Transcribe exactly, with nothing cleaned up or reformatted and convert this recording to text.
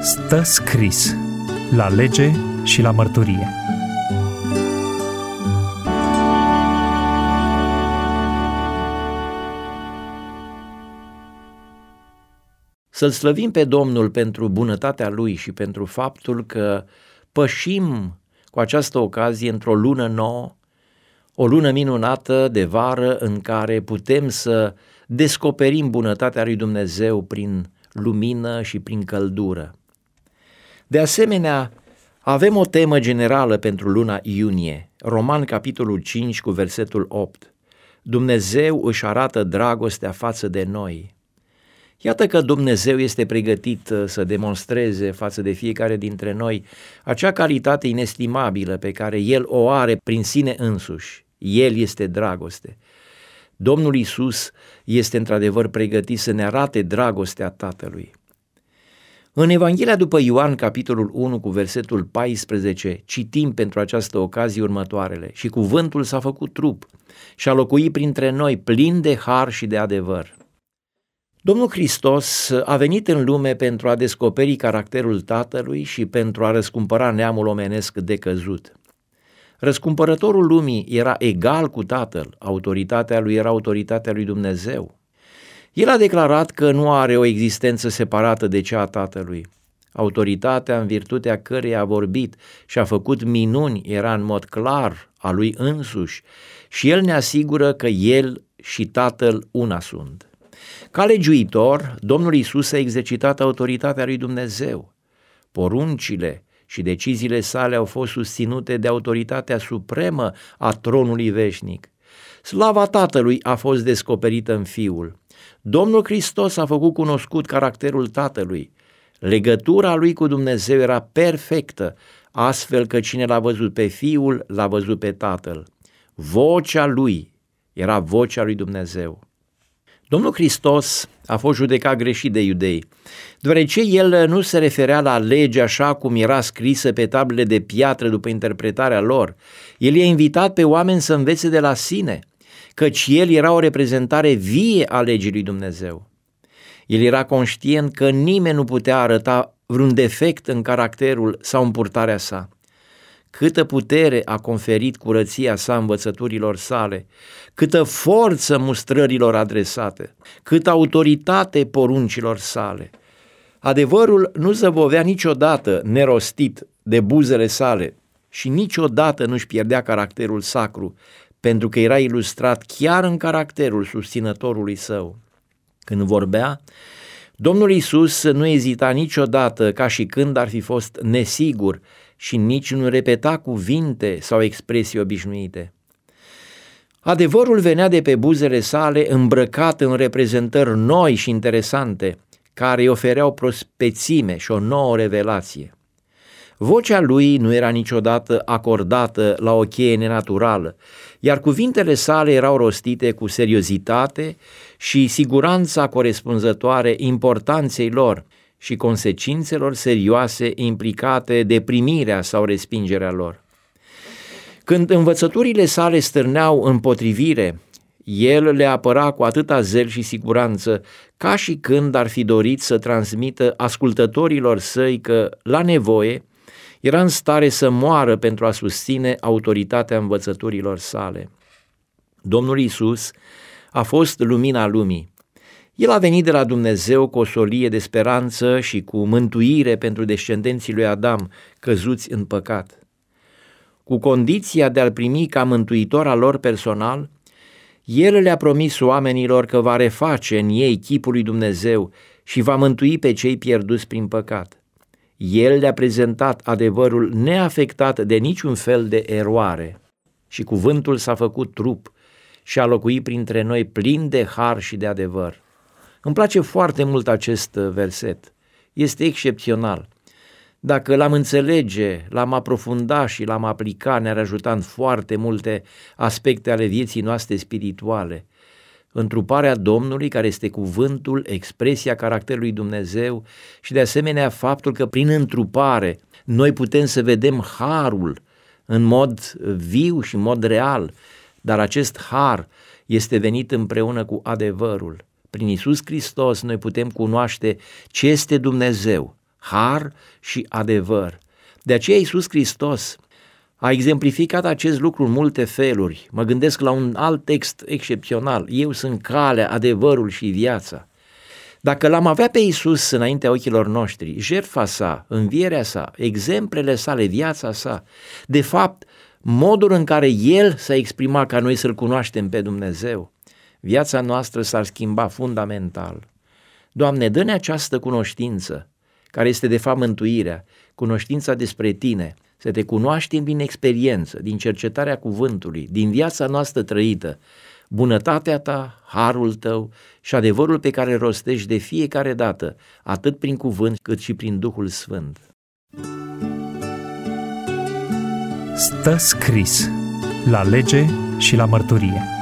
Stă scris la lege și la mărturie. Să-L slăvim pe Domnul pentru bunătatea Lui și pentru faptul că pășim cu această ocazie într-o lună nouă, o lună minunată de vară în care putem să descoperim bunătatea lui Dumnezeu prin lumină și prin căldură. De asemenea, avem o temă generală pentru luna iunie, Roman capitolul cinci cu versetul opt. Dumnezeu își arată dragostea față de noi. Iată că Dumnezeu este pregătit să demonstreze față de fiecare dintre noi acea calitate inestimabilă pe care El o are prin sine însuși. El este dragoste. Domnul Iisus este într-adevăr pregătit să ne arate dragostea Tatălui. În Evanghelia după Ioan, capitolul unu, cu versetul paisprezece, citim pentru această ocazie următoarele: și cuvântul s-a făcut trup și a locuit printre noi, plin de har și de adevăr. Domnul Hristos a venit în lume pentru a descoperi caracterul Tatălui și pentru a răscumpăra neamul omenesc decăzut. Răscumpărătorul lumii era egal cu Tatăl, autoritatea lui era autoritatea lui Dumnezeu. El a declarat că nu are o existență separată de cea a Tatălui. Autoritatea în virtutea căreia a vorbit și a făcut minuni era în mod clar a lui însuși și el ne asigură că el și Tatăl una sunt. Ca legiuitor, Domnul Iisus a exercitat autoritatea lui Dumnezeu. Poruncile și deciziile sale au fost susținute de autoritatea supremă a tronului veșnic. Slava Tatălui a fost descoperită în Fiul. Domnul Hristos a făcut cunoscut caracterul Tatălui. Legătura lui cu Dumnezeu era perfectă, astfel că cine l-a văzut pe Fiul, l-a văzut pe Tatăl. Vocea lui era vocea lui Dumnezeu. Domnul Hristos a fost judecat greșit de iudei, deoarece el nu se referea la lege așa cum era scrisă pe tablele de piatră după interpretarea lor. El i-a invitat pe oameni să învețe de la sine, căci el era o reprezentare vie a legii lui Dumnezeu. El era conștient că nimeni nu putea arăta vreun defect în caracterul sau în purtarea sa. Câtă putere a conferit curăția sa învățăturilor sale, câtă forță mustrărilor adresate, câtă autoritate poruncilor sale. Adevărul nu zăbovea niciodată nerostit de buzele sale și niciodată nu-și pierdea caracterul sacru, pentru că era ilustrat chiar în caracterul susținătorului său. Când vorbea, Domnul Iisus nu ezita niciodată ca și când ar fi fost nesigur și nici nu repeta cuvinte sau expresii obișnuite. Adevărul venea de pe buzele sale îmbrăcat în reprezentări noi și interesante, care îi ofereau prospețime și o nouă revelație. Vocea lui nu era niciodată acordată la o cheie nenaturală, iar cuvintele sale erau rostite cu seriozitate și siguranța corespunzătoare importanței lor și consecințelor serioase implicate de primirea sau respingerea lor. Când învățăturile sale stârneau împotrivire, el le apăra cu atâta zel și siguranță, ca și când ar fi dorit să transmită ascultătorilor săi că, la nevoie, era în stare să moară pentru a susține autoritatea învățăturilor sale. Domnul Iisus a fost lumina lumii. El a venit de la Dumnezeu cu o solie de speranță și cu mântuire pentru descendenții lui Adam căzuți în păcat. Cu condiția de a-L primi ca mântuitor al lor personal, El le-a promis oamenilor că va reface în ei chipul lui Dumnezeu și va mântui pe cei pierduți prin păcat. El le-a prezentat adevărul neafectat de niciun fel de eroare și cuvântul s-a făcut trup și a locuit printre noi plin de har și de adevăr. Îmi place foarte mult acest verset, este excepțional. Dacă l-am înțelege, l-am aprofunda și l-am aplica, ne-ar ajuta în foarte multe aspecte ale vieții noastre spirituale. Întruparea Domnului, care este cuvântul, expresia caracterului Dumnezeu și de asemenea faptul că prin întrupare noi putem să vedem harul în mod viu și în mod real, dar acest har este venit împreună cu adevărul. Prin Iisus Hristos noi putem cunoaște ce este Dumnezeu, har și adevăr. De aceea Iisus Hristos a exemplificat acest lucru în multe feluri. Mă gândesc la un alt text excepțional. Eu sunt calea, adevărul și viața. Dacă l-am avea pe Iisus înaintea ochilor noștri, jertfa sa, învierea sa, exemplele sale, viața sa, de fapt, modul în care El s-a exprimat ca noi să-L cunoaștem pe Dumnezeu, viața noastră s-ar schimba fundamental. Doamne, dă-ne această cunoștință, care este de fapt mântuirea, cunoștința despre Tine, să Te cunoaștem din experiență, din cercetarea cuvântului, din viața noastră trăită, bunătatea Ta, harul Tău și adevărul pe care îl rostești de fiecare dată, atât prin cuvânt cât și prin Duhul Sfânt. Stă scris la lege și la mărturie.